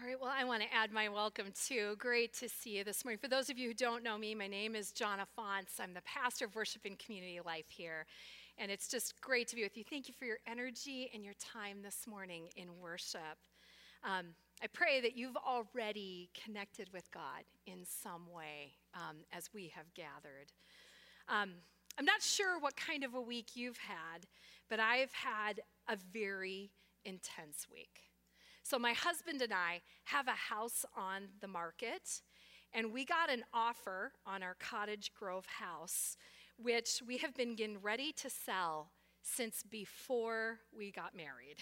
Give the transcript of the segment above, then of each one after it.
right, well, I want to add my welcome too. Great to see you this morning. For those of you who don't know me, my name is Jonna Fonts. I'm the pastor of worship and community life here, and it's just great to be with you. Thank you for your energy and your time this morning in worship. I pray that you've already connected with God in some way as we have gathered. I'm not sure what kind of a week you've had, but I've had a very intense week. So my husband and I have a house on the market, and we got an offer on our Cottage Grove house, which we have been getting ready to sell since before we got married.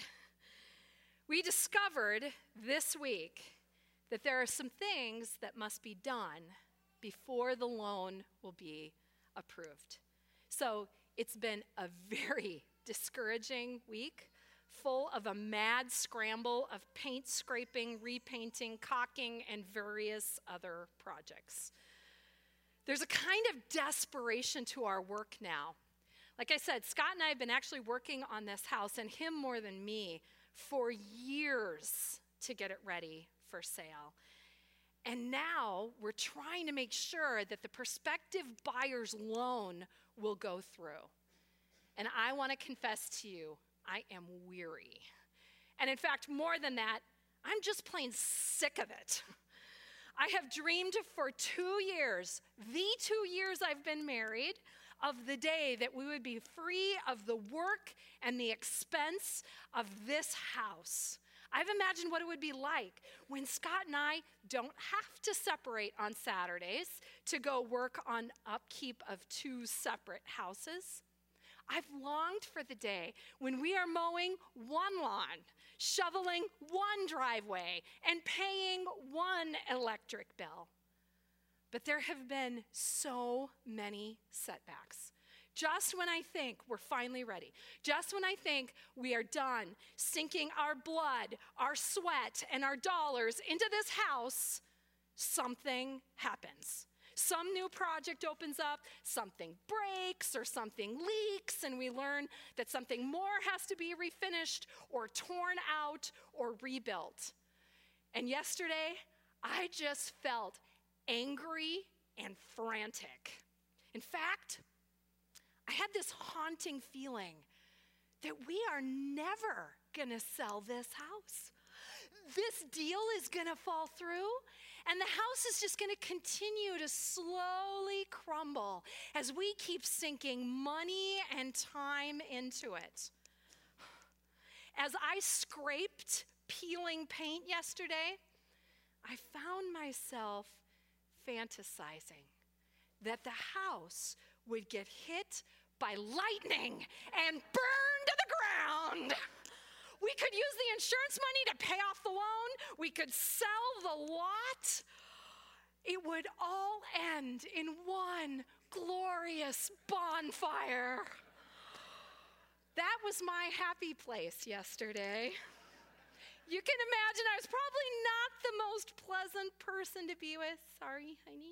We discovered this week that there are some things that must be done before the loan will be approved. So it's been a very discouraging week, full of a mad scramble of paint scraping, repainting, caulking, and various other projects. There's a kind of desperation to our work now. Like I said, Scott and I have been actually working on this house, and him more than me, for years to get it ready for sale. And now we're trying to make sure that the prospective buyer's loan will go through. And I want to confess to you, I am weary. And in fact, more than that, I'm just plain sick of it. I have dreamed for 2 years, the 2 years I've been married, of the day that we would be free of the work and the expense of this house. I've imagined what it would be like when Scott and I don't have to separate on Saturdays to go work on upkeep of 2 separate houses. I've longed for the day when we are mowing 1 lawn, shoveling 1 driveway, and paying 1 electric bill. But there have been so many setbacks. Just when I think we're finally ready, just when I think we are done sinking our blood, our sweat, and our dollars into this house, something happens. Some new project opens up, something breaks or something leaks, and we learn that something more has to be refinished or torn out or rebuilt. And yesterday, I just felt angry and frantic. In fact, I had this haunting feeling that we are never going to sell this house. This deal is going to fall through, and the house is just going to continue to slowly crumble as we keep sinking money and time into it. As I scraped peeling paint yesterday, I found myself fantasizing that the house would get hit by lightning and burn to the ground. We could use the insurance money to pay off the loan. We could sell the lot. It would all end in one glorious bonfire. That was my happy place yesterday. You can imagine I was probably not the most pleasant person to be with. Sorry, honey.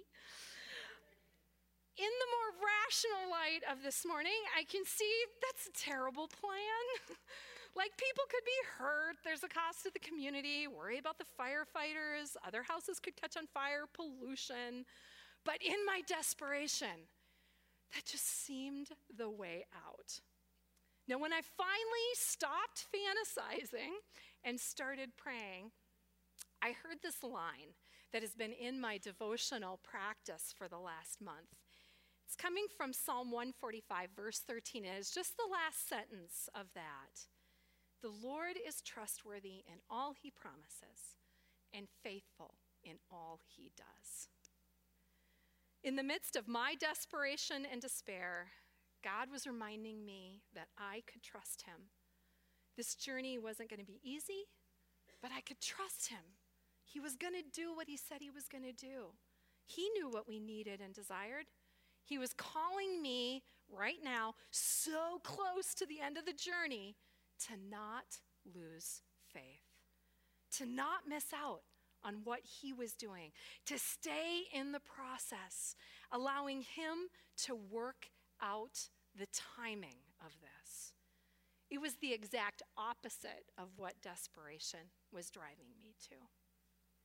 In the more rational light of this morning, I can see that's a terrible plan. Like, people could be hurt. There's a cost to the community. Worry about the firefighters. Other houses could catch on fire, pollution. But in my desperation, that just seemed the way out. Now, when I finally stopped fantasizing and started praying, I heard this line that has been in my devotional practice for the last month. It's coming from Psalm 145, verse 13, and it's just the last sentence of that. The Lord is trustworthy in all he promises and faithful in all he does. In the midst of my desperation and despair, God was reminding me that I could trust him. This journey wasn't going to be easy, but I could trust him. He was going to do what he said he was going to do. He knew what we needed and desired. He was calling me right now, so close to the end of the journey, to not lose faith, to not miss out on what he was doing, to stay in the process, allowing him to work out the timing of this. It was the exact opposite of what desperation was driving me to.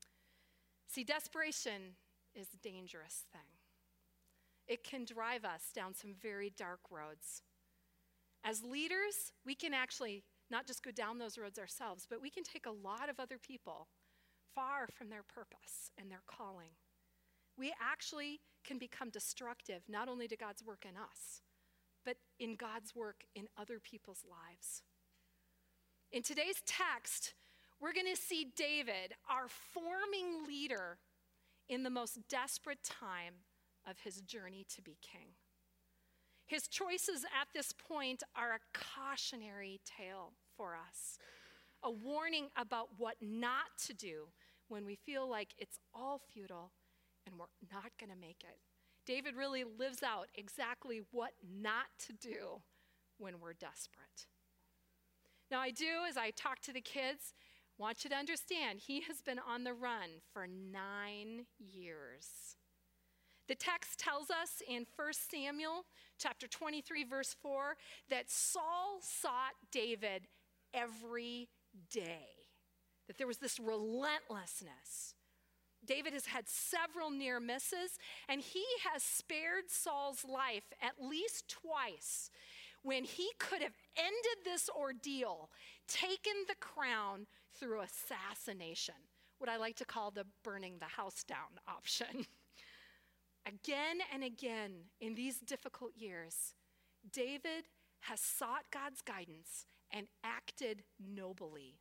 See, desperation is a dangerous thing. It can drive us down some very dark roads. As leaders, we can actually not just go down those roads ourselves, but we can take a lot of other people far from their purpose and their calling. We actually can become destructive, not only to God's work in us, but in God's work in other people's lives. In today's text, we're going to see David, our forming leader, in the most desperate time of his journey to be king. His choices at this point are a cautionary tale for us, a warning about what not to do when we feel like it's all futile and we're not going to make it. David really lives out exactly what not to do when we're desperate. Now, I do, as I talk to the kids, want you to understand he has been on the run for 9 years. The text tells us in 1 Samuel chapter 23, verse 4, that Saul sought David every day, that there was this relentlessness. David has had several near misses, and he has spared Saul's life at least twice when he could have ended this ordeal, taken the crown through assassination, what I like to call the burning the house down option. Again and again in these difficult years, David has sought God's guidance and acted nobly.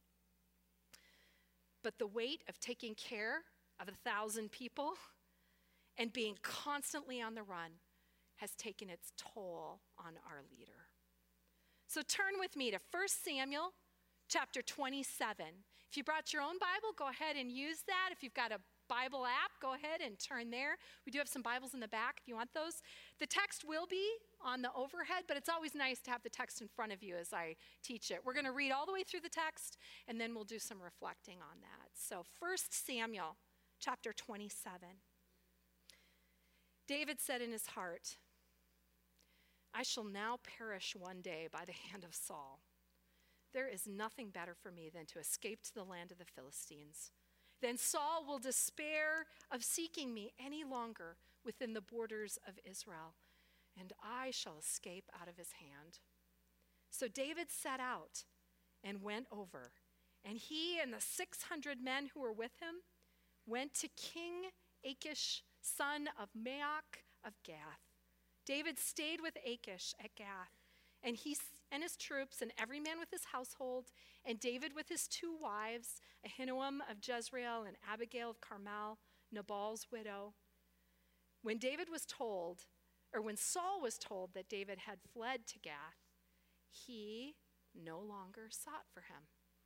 But the weight of taking care of 1,000 people and being constantly on the run has taken its toll on our leader. So turn with me to 1 Samuel chapter 27. If you brought your own Bible, go ahead and use that. If you've got a Bible app, go ahead and turn there. We do have some Bibles in the back if you want those. The text will be on the overhead, but it's always nice to have the text in front of you as I teach it. We're going to read all the way through the text, and then we'll do some reflecting on that. So 1 Samuel chapter 27. David said in his heart, I shall now perish one day by the hand of Saul. There is nothing better for me than to escape to the land of the Philistines. Then Saul will despair of seeking me any longer within the borders of Israel, and I shall escape out of his hand. So David set out and went over, and he and the 600 men who were with him went to King Achish, son of Maoch of Gath. David stayed with Achish at Gath, and he and his troops, and every man with his household, and David with his 2 wives, Ahinoam of Jezreel and Abigail of Carmel, Nabal's widow. When Saul was told that David had fled to Gath, he no longer sought for him.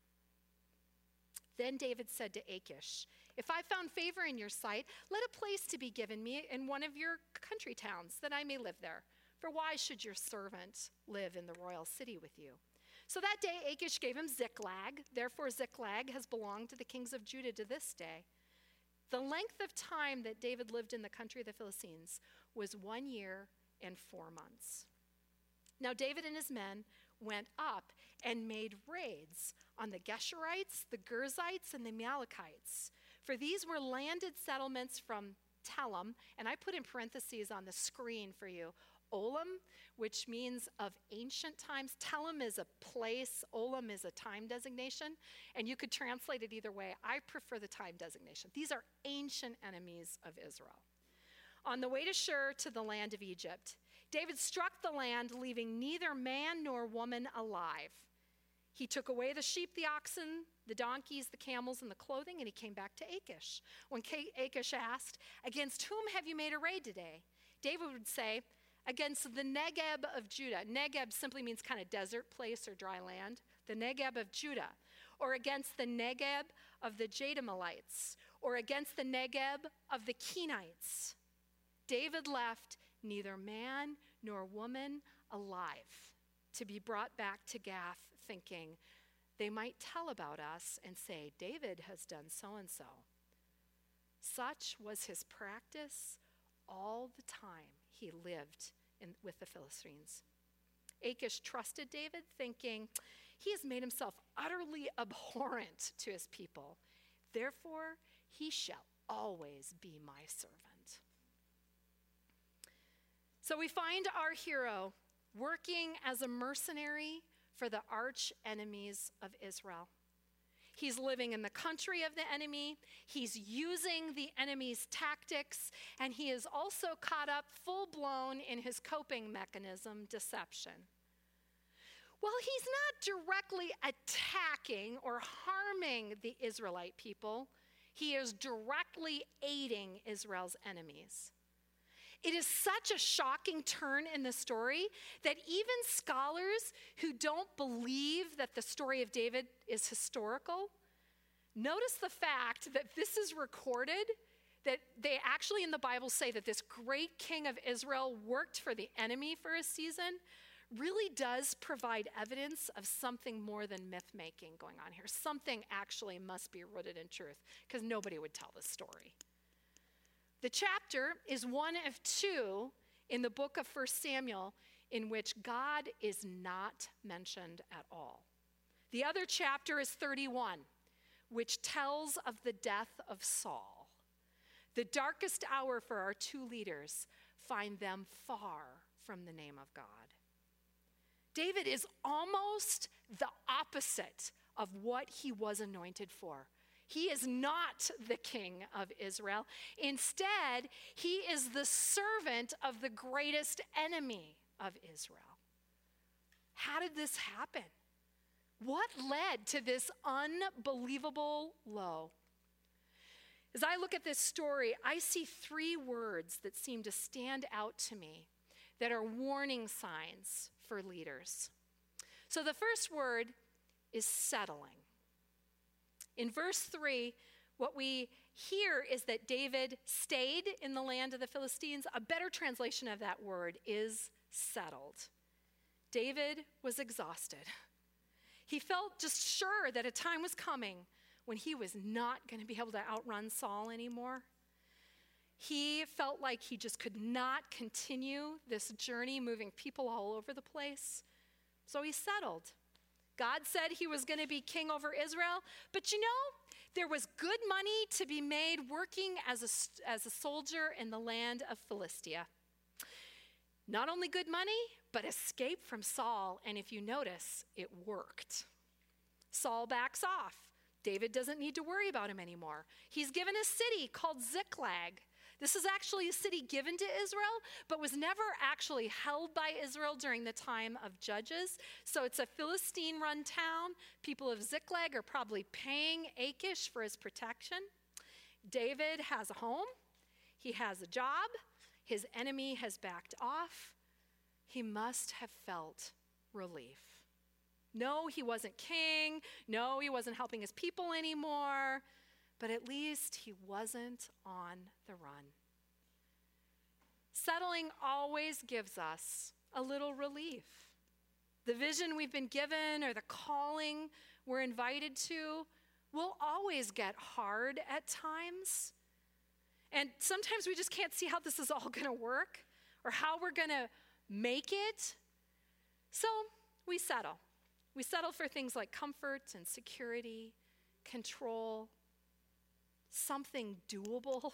Then David said to Achish, if I found favor in your sight, let a place to be given me in one of your country towns, that I may live there. For why should your servant live in the royal city with you? So that day Achish gave him Ziklag. Therefore Ziklag has belonged to the kings of Judah to this day. The length of time that David lived in the country of the Philistines was 1 year and 4 months. Now David and his men went up and made raids on the Geshurites, the Girzites, and the Amalekites. For these were landed settlements from Telem, and I put in parentheses on the screen for you, Olam, which means of ancient times. Telem is a place, Olam is a time designation, and you could translate it either way. I prefer the time designation. These are ancient enemies of Israel. On the way to Shur, to the land of Egypt, David struck the land, leaving neither man nor woman alive. He took away the sheep, the oxen, the donkeys, the camels, and the clothing, and he came back to Achish. When Achish asked, against whom have you made a raid today? David would say, against the Negeb of Judah. Negeb simply means kind of desert place or dry land. The Negeb of Judah. Or against the Negeb of the Jadamalites. Or against the Negeb of the Kenites. David left neither man nor woman alive to be brought back to Gath, thinking they might tell about us and say, David has done so-and-so. Such was his practice all the time he lived with the Philistines. Achish trusted David, thinking, he has made himself utterly abhorrent to his people. Therefore, he shall always be my servant. So we find our hero working as a mercenary for the arch enemies of Israel. He's living in the country of the enemy. He's using the enemy's tactics, and he is also caught up full-blown in his coping mechanism, deception. Well, he's not directly attacking or harming the Israelite people. He is directly aiding Israel's enemies. It is such a shocking turn in the story that even scholars who don't believe that the story of David is historical, notice the fact that this is recorded, that they actually in the Bible say that this great king of Israel worked for the enemy for a season, really does provide evidence of something more than myth-making going on here. Something actually must be rooted in truth, because nobody would tell this story. The chapter is one of two in the book of 1 Samuel in which God is not mentioned at all. The other chapter is 31, which tells of the death of Saul. The darkest hour for our two leaders find them far from the name of God. David is almost the opposite of what he was anointed for. He is not the king of Israel. Instead, he is the servant of the greatest enemy of Israel. How did this happen? What led to this unbelievable low? As I look at this story, I see three words that seem to stand out to me that are warning signs for leaders. So the first word is settling. In verse 3, what we hear is that David stayed in the land of the Philistines. A better translation of that word is settled. David was exhausted. He felt just sure that a time was coming when he was not going to be able to outrun Saul anymore. He felt like he just could not continue this journey, moving people all over the place. So he settled. God said he was going to be king over Israel, but there was good money to be made working as a soldier in the land of Philistia. Not only good money, but escape from Saul, and if you notice, it worked. Saul backs off. David doesn't need to worry about him anymore. He's given a city called Ziklag. This is actually a city given to Israel, but was never actually held by Israel during the time of Judges. So it's a Philistine-run town. People of Ziklag are probably paying Achish for his protection. David has a home. He has a job. His enemy has backed off. He must have felt relief. No, he wasn't king. No, he wasn't helping his people anymore. But at least he wasn't on the run. Settling always gives us a little relief. The vision we've been given or the calling we're invited to will always get hard at times. And sometimes we just can't see how this is all going to work or how we're going to make it. So we settle. We settle for things like comfort and security, control, something doable.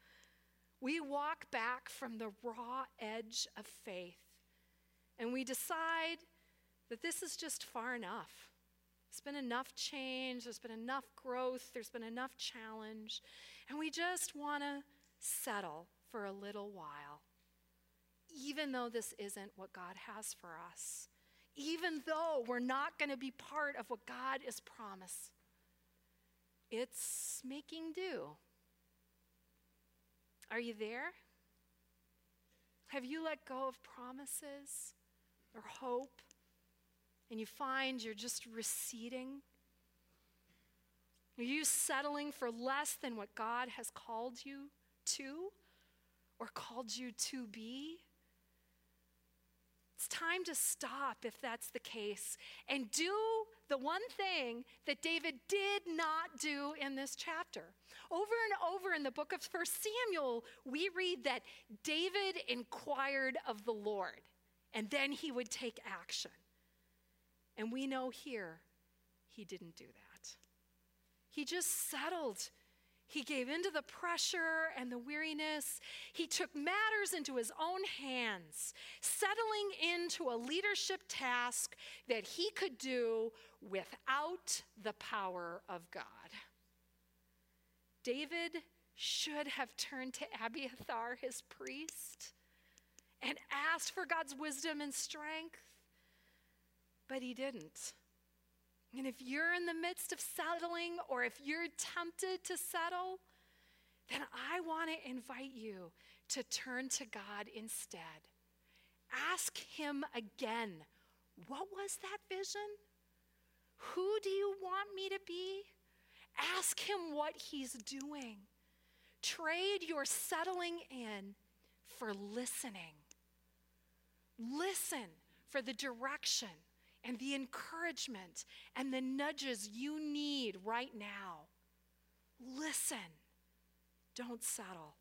We walk back from the raw edge of faith and we decide that this is just far enough. There's been enough change, there's been enough growth, there's been enough challenge, and we just want to settle for a little while, even though this isn't what God has for us, even though we're not going to be part of what God has promised. It's making do. Are you there? Have you let go of promises or hope and you find you're just receding? Are you settling for less than what God has called you to or called you to be? It's time to stop if that's the case and do the one thing that David did not do in this chapter. Over and over in the book of 1 Samuel, we read that David inquired of the Lord and then he would take action. And we know here he didn't do that. He just settled. He gave into the pressure and the weariness. He took matters into his own hands, settling into a leadership task that he could do without the power of God. David should have turned to Abiathar, his priest, and asked for God's wisdom and strength, but he didn't. And if you're in the midst of settling, or if you're tempted to settle, then I want to invite you to turn to God instead. Ask him again, what was that vision? Who do you want me to be? Ask him what he's doing. Trade your settling in for listening. Listen for the direction and the encouragement and the nudges you need right now. Listen. Don't settle.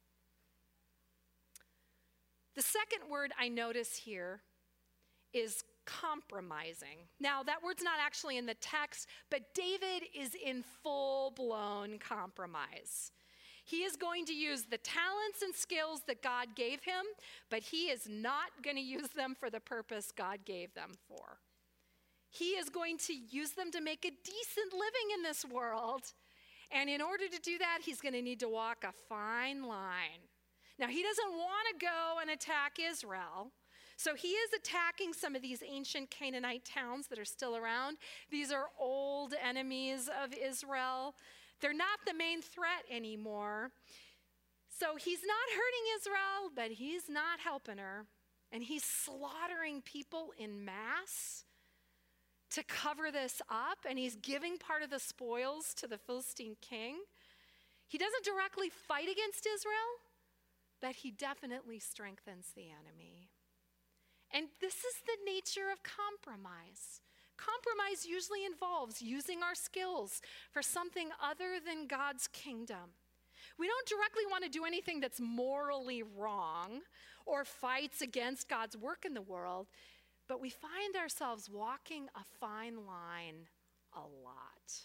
The second word I notice here is compromising. Now, that word's not actually in the text, but David is in full-blown compromise. He is going to use the talents and skills that God gave him, but he is not going to use them for the purpose God gave them for. He is going to use them to make a decent living in this world. And in order to do that, he's going to need to walk a fine line. Now, he doesn't want to go and attack Israel. So he is attacking some of these ancient Canaanite towns that are still around. These are old enemies of Israel. They're not the main threat anymore. So he's not hurting Israel, but he's not helping her. And he's slaughtering people in mass to cover this up, and he's giving part of the spoils to the Philistine king. He doesn't directly fight against Israel, but he definitely strengthens the enemy. And this is the nature of compromise. Compromise usually involves using our skills for something other than God's kingdom. We don't directly want to do anything that's morally wrong or fights against God's work in the world, but we find ourselves walking a fine line a lot.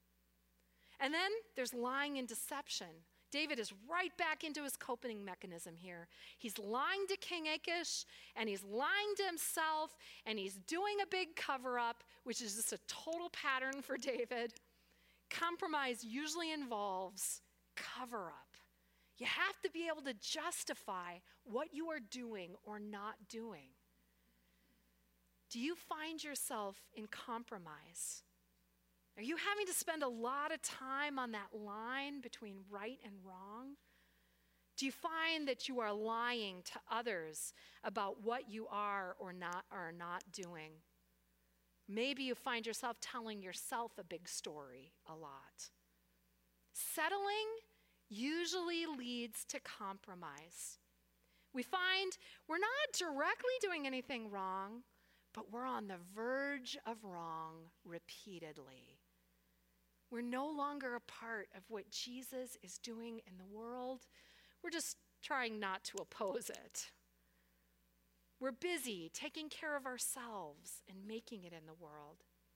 And then there's lying and deception. David is right back into his coping mechanism here. He's lying to King Achish, and he's lying to himself, and he's doing a big cover-up, which is just a total pattern for David. Compromise usually involves cover-up. You have to be able to justify what you are doing or not doing. Do you find yourself in compromise? Are you having to spend a lot of time on that line between right and wrong? Do you find that you are lying to others about what you are or not doing? Maybe you find yourself telling yourself a big story a lot. Settling usually leads to compromise. We find we're not directly doing anything wrong, but we're on the verge of wrong repeatedly. We're no longer a part of what Jesus is doing in the world. We're just trying not to oppose it. We're busy taking care of ourselves and making it in the world.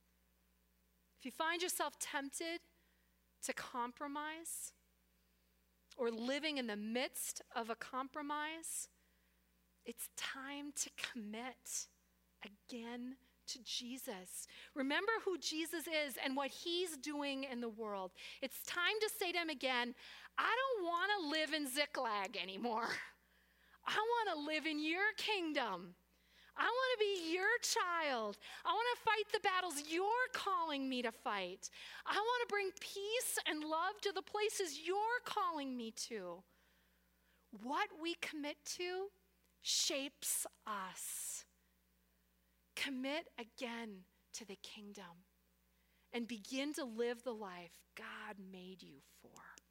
If you find yourself tempted to compromise or living in the midst of a compromise, it's time to commit again to Jesus. Remember who Jesus is and what he's doing in the world. It's time to say to him again, I don't want to live in Ziklag anymore. I want to live in your kingdom. I want to be your child. I want to fight the battles you're calling me to fight. I want to bring peace and love to the places you're calling me to. What we commit to shapes us. Commit again to the kingdom and begin to live the life God made you for.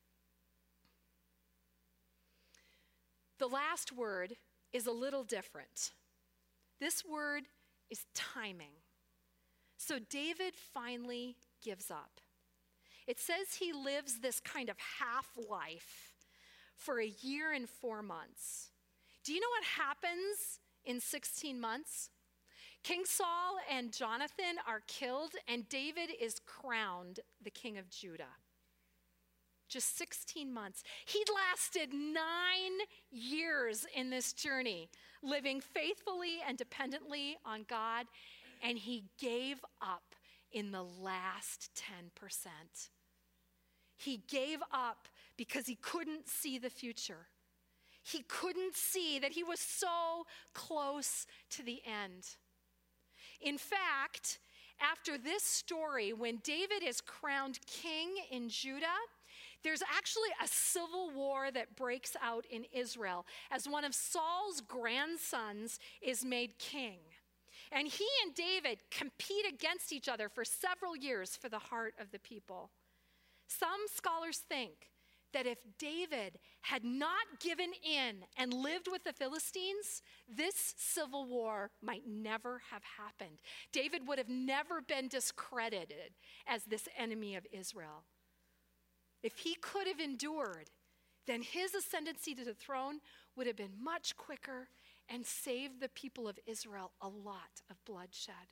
The last word is a little different. This word is timing. So David finally gives up. It says he lives this kind of half-life for a year and 4 months. Do you know what happens in 16 months? King Saul and Jonathan are killed, and David is crowned the king of Judah. just 16 months. He'd lasted 9 years in this journey, living faithfully and dependently on God, and he gave up in the last 10%. He gave up because he couldn't see the future. He couldn't see that he was so close to the end. In fact, after this story, when David is crowned king in Judah, there's actually a civil war that breaks out in Israel as one of Saul's grandsons is made king. And he and David compete against each other for several years for the heart of the people. Some scholars think that if David had not given in and lived with the Philistines, this civil war might never have happened. David would have never been discredited as this enemy of Israel. If he could have endured, then his ascendancy to the throne would have been much quicker and saved the people of Israel a lot of bloodshed.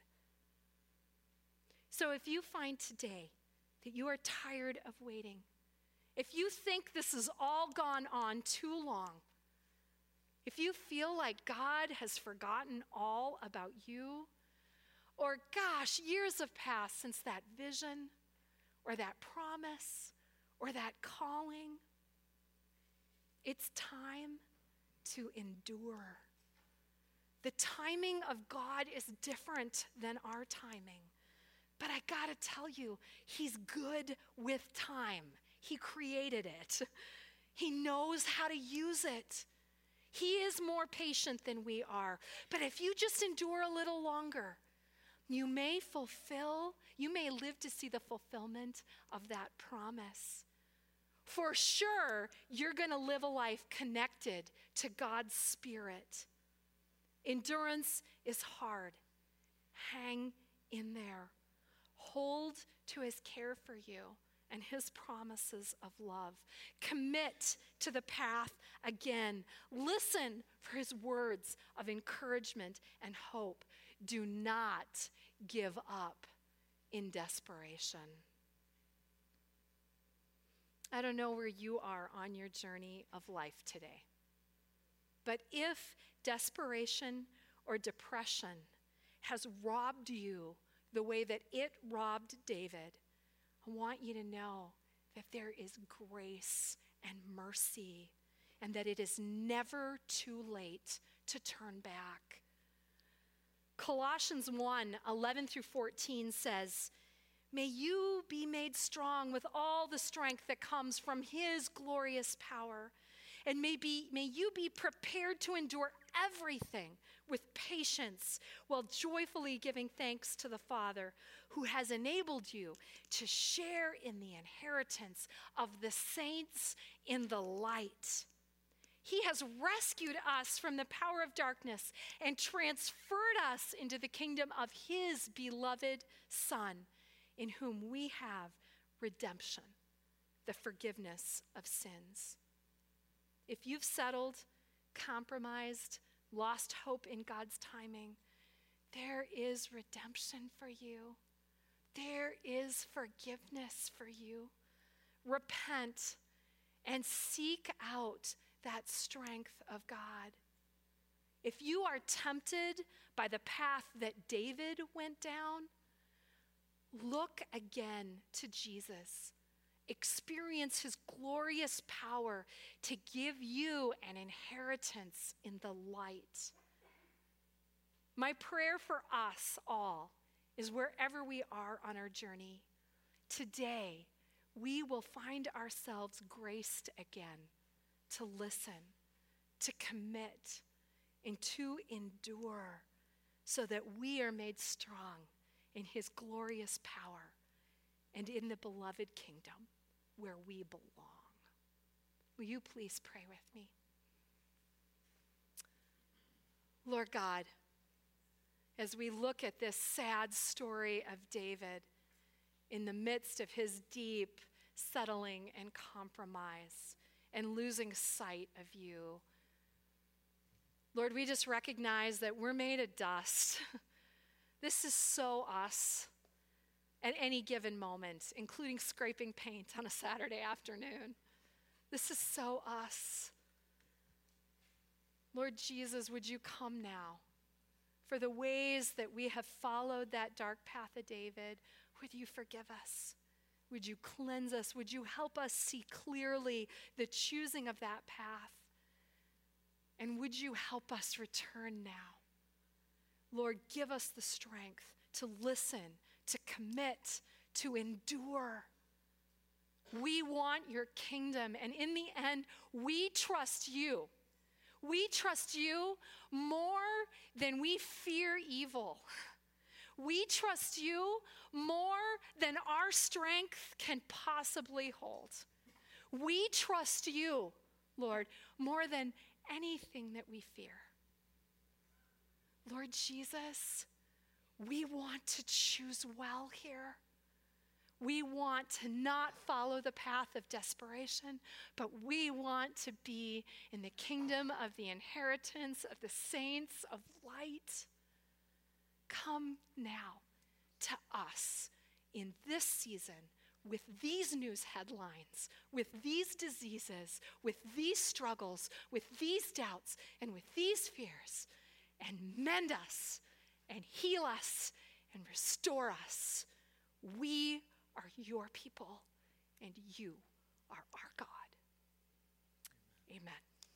So if you find today that you are tired of waiting, if you think this has all gone on too long, if you feel like God has forgotten all about you, or gosh, years have passed since that vision or that promise or that calling, it's time to endure. The timing of God is different than our timing. But I gotta tell you, he's good with time. He created it. He knows how to use it. He is more patient than we are. But if you just endure a little longer, you may live to see the fulfillment of that promise. For sure, you're gonna live a life connected to God's Spirit. Endurance is hard. Hang in there. Hold to his care for you and his promises of love. Commit to the path again. Listen for his words of encouragement and hope. Do not give up in desperation. I don't know where you are on your journey of life today, but if desperation or depression has robbed you the way that it robbed David, I want you to know that there is grace and mercy and that it is never too late to turn back. Colossians 1:11-14 says, "May you be made strong with all the strength that comes from his glorious power. And may you be prepared to endure everything with patience while joyfully giving thanks to the Father who has enabled you to share in the inheritance of the saints in the light. He has rescued us from the power of darkness and transferred us into the kingdom of his beloved Son, in whom we have redemption, the forgiveness of sins." If you've settled, compromised, lost hope in God's timing, there is redemption for you. There is forgiveness for you. Repent and seek out that strength of God. If you are tempted by the path that David went down, look again to Jesus. Experience his glorious power to give you an inheritance in the light. My prayer for us all is wherever we are on our journey, today we will find ourselves graced again to listen, to commit, and to endure so that we are made strong in his glorious power and in the beloved kingdom where we belong. Will you please pray with me? Lord God, as we look at this sad story of David in the midst of his deep settling and compromise and losing sight of you, Lord, we just recognize that we're made of dust. This is so us. at any given moment, including scraping paint on a Saturday afternoon. This is so us. Lord Jesus, would you come now? For the ways that we have followed that dark path of David, would you forgive us? Would you cleanse us? Would you help us see clearly the choosing of that path? And would you help us return now? Lord, give us the strength to listen, to commit, to endure. We want your kingdom, and in the end, we trust you. We trust you more than we fear evil. We trust you more than our strength can possibly hold. We trust you, Lord, more than anything that we fear. Lord Jesus, we want to choose well here. We want to not follow the path of desperation, but we want to be in the kingdom of the inheritance of the saints of light. Come now to us in this season with these news headlines, with these diseases, with these struggles, with these doubts, and with these fears, and mend us and heal us and restore us. We are your people, and you are our God. Amen.